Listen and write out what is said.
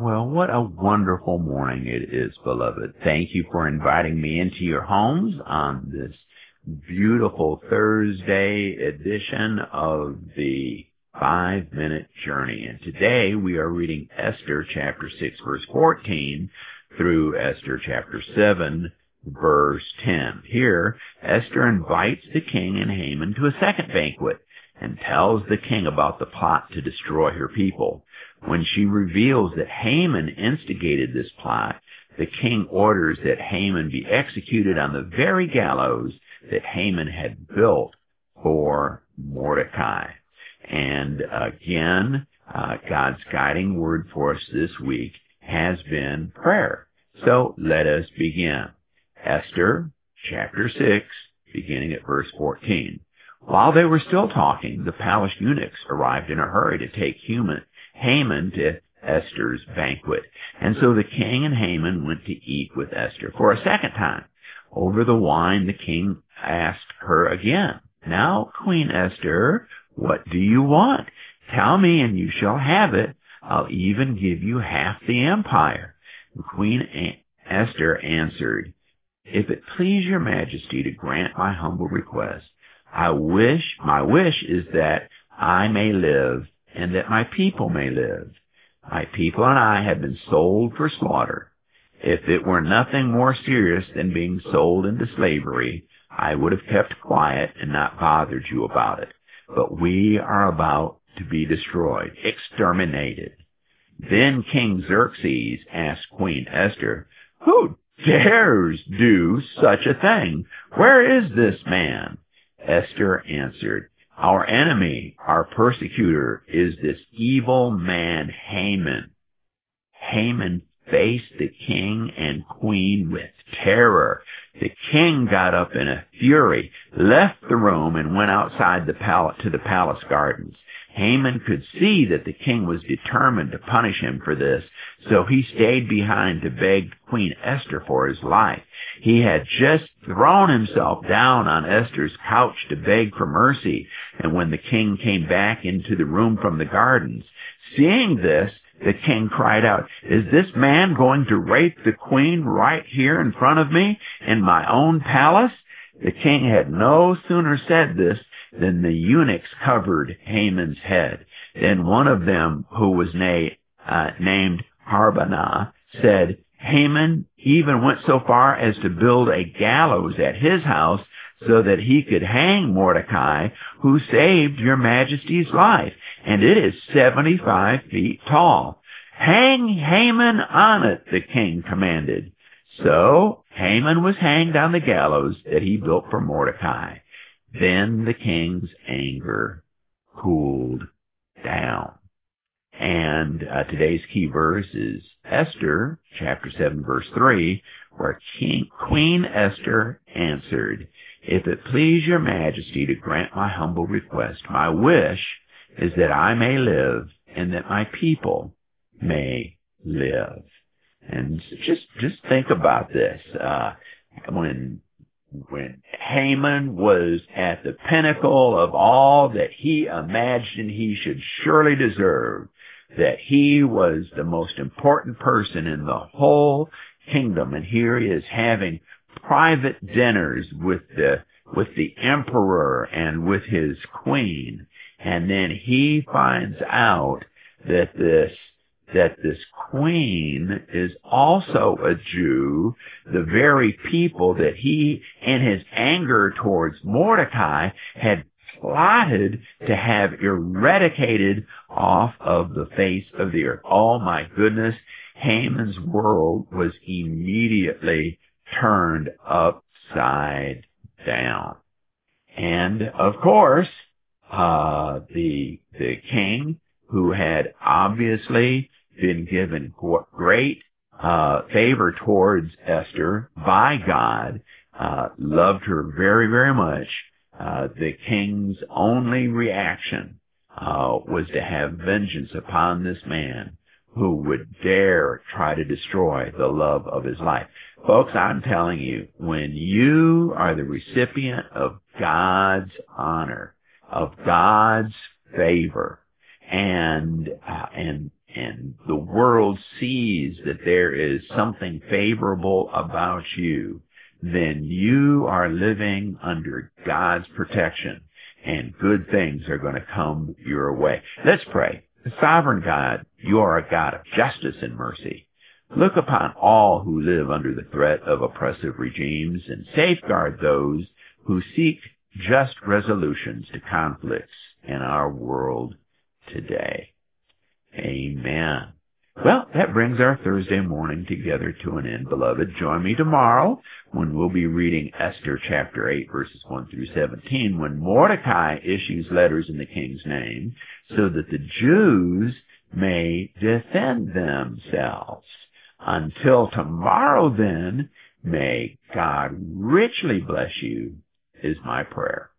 Well, what a wonderful morning it is, beloved. Thank you for inviting me into your homes on this beautiful Thursday edition of the 5-Minute Journey. And today we are reading Esther chapter 6, verse 14 through Esther chapter 7, verse 10. Here, Esther invites the king and Haman to a second banquet and tells the king about the plot to destroy her people. When she reveals that Haman instigated this plot, the king orders that Haman be executed on the very gallows that Haman had built for Mordecai. And again, God's guiding word for us this week has been prayer. So let us begin. Esther chapter 6, beginning at verse 14. While they were still talking, the palace eunuchs arrived in a hurry to take Haman to Esther's banquet. And so the king and Haman went to eat with Esther for a second time. Over the wine, the king asked her again, "Now, Queen Esther, what do you want? Tell me and you shall have it. I'll even give you half the empire." Queen Esther answered, "If it please your majesty to grant my humble request, my wish is that I may live and that my people may live. My people and I have been sold for slaughter. If it were nothing more serious than being sold into slavery, I would have kept quiet and not bothered you about it. But we are about to be destroyed, exterminated." Then King Xerxes asked Queen Esther, "Who dares do such a thing? Where is this man?" Esther answered, "Our enemy, our persecutor, is this evil man Haman." Haman faced the king and queen with terror. The king got up in a fury, left the room, and went outside the palace to the palace gardens. Haman could see that the king was determined to punish him for this, so he stayed behind to beg Queen Esther for his life. He had just thrown himself down on Esther's couch to beg for mercy, and when the king came back into the room from the gardens, seeing this, the king cried out, "Is this man going to rape the queen right here in front of me in my own palace?" The king had no sooner said this than the eunuchs covered Haman's head. Then one of them, who was named Harbonah, said, "Haman even went so far as to build a gallows at his house so that he could hang Mordecai, who saved your majesty's life, and it is 75 feet tall. Hang Haman on it," the king commanded. So Haman was hanged on the gallows that he built for Mordecai. Then the king's anger cooled down. And today's key verse is Esther, chapter 7, verse 3, where Queen Esther answered, "If it please your majesty to grant my humble request, my wish is that I may live and that my people may live." And just think about this. When Haman was at the pinnacle of all that he imagined he should surely deserve, that he was the most important person in the whole kingdom, and here he is having private dinners with the emperor and with his queen, and then he finds out that this queen is also a Jew, the very people that he, in his anger towards Mordecai, had plotted to have eradicated off of the face of the earth. Oh my goodness, Haman's world was immediately turned upside down. And of course, the king, who had obviously been given great favor towards Esther by God, loved her very, very much. The king's only reaction was to have vengeance upon this man who would dare try to destroy the love of his life. Folks, I'm telling you, when you are the recipient of God's honor, of God's favor, and and the world sees that there is something favorable about you, then you are living under God's protection, and good things are going to come your way. Let's pray. Sovereign God, you are a God of justice and mercy. Look upon all who live under the threat of oppressive regimes and safeguard those who seek just resolutions to conflicts in our world today. Amen. Well, that brings our Thursday morning together to an end, beloved. Join me tomorrow when we'll be reading Esther chapter 8, verses 1 through 17, when Mordecai issues letters in the king's name so that the Jews may defend themselves. Until tomorrow, then, may God richly bless you, is my prayer.